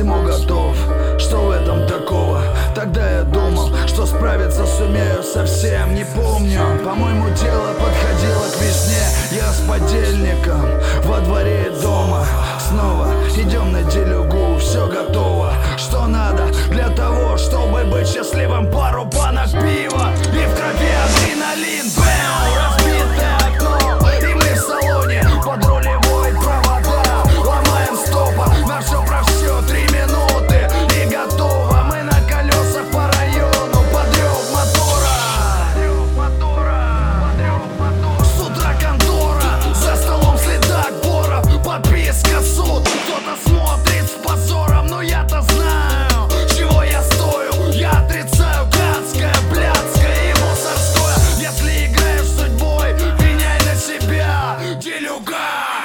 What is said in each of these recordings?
всему готов. Что в этом такого? Тогда я думал, что справиться сумею совсем. Не помню, по-моему, дело подходило к весне. Я с подельником во дворе дома. Снова идем на делюгу, все готово. Что надо для того, чтобы быть счастливым? Пару банок пива и в крови адреналин. Бэм, разбитое окно, и мы в салоне под рулевой провода. Ломаем стопор, на все про все 3 минуты и готово. Мы на колесах по району под рев мотора. С утра контора, за столом следак Боров, подписка суд. Кто-то смотрит с позором, но я-то знаю, чего я стою. Я отрицаю гадское, блядское и мусорское. Если играешь судьбой, пеняй на себя, делюга.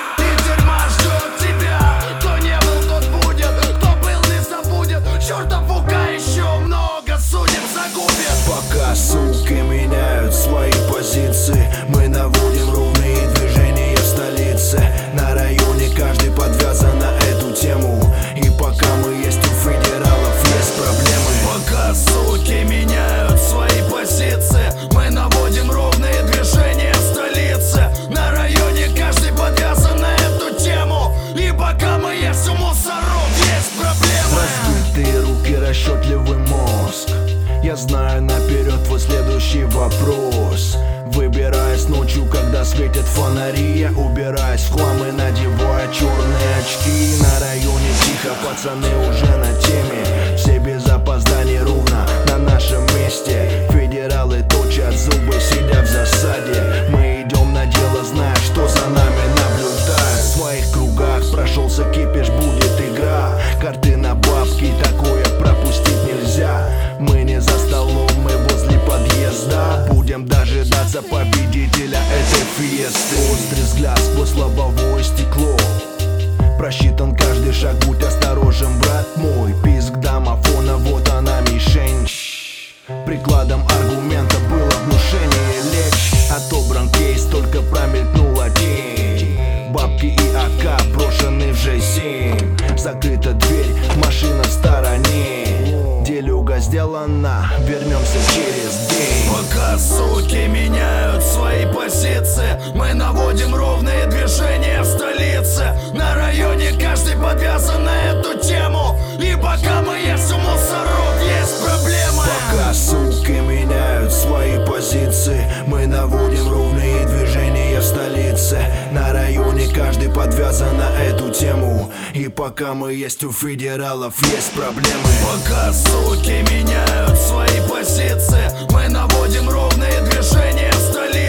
И тюрьма ждет тебя. Кто не был, тот будет, кто был, не забудет. Чертов УК еще много судеб загубит. Пока суки меняют свои позиции, мы наводим ровные движения в столице. На районе каждый подвязан на эту тему. И пока мы есть у федералов, есть проблемы. Пока суки меняют свои позиции, мы наводим ровные движения в столице. На районе каждый подвязан на эту тему. И пока мы есть у мусоров, есть проблемы. Разбитые руки, расчетливый мозг. Я знаю наперед твой следующий вопрос. Выбираясь ночью, когда светят фонари, я убираюсь в хлам и надеваю черные очки. На районе тихо, пацаны уже на теме. Все без опозданий ровно на нашем месте. Федералы точат зубы, сидя в засаде. Мы идем на дело, зная, что за нами наблюдают. В своих кругах прошелся кипиш, будет игра. Карты на бабки, такое пропустить нельзя. Мы не за столом, мы возле подъезда. Будем дожидаться победителя этой фиесты. Острый взгляд сквозь лобовое стекло. Просчитан каждый шаг, будь осторожен, брат мой. Писк домофона, вот она мишень. Прикладом аргумента было внушение лечь. Отобран кейс, только промелькнула тень. Бабки и АК брошены в Ж7. Закрыта дверь, машина в стороне. Делюга сделана, вернемся через день. Пока суки меняют свои позиции, мы наводим ровные движения в столице. На районе каждый подвязан на эту тему. И пока мы есть у мусоров, есть проблемы. Пока суки меняют свои позиции, мы наводим ровные движения в столице. На районе каждый подвязан на эту тему. И пока мы есть у федералов, есть проблемы. Пока суки меняют свои позиции, мы наводим ровные движения в столице.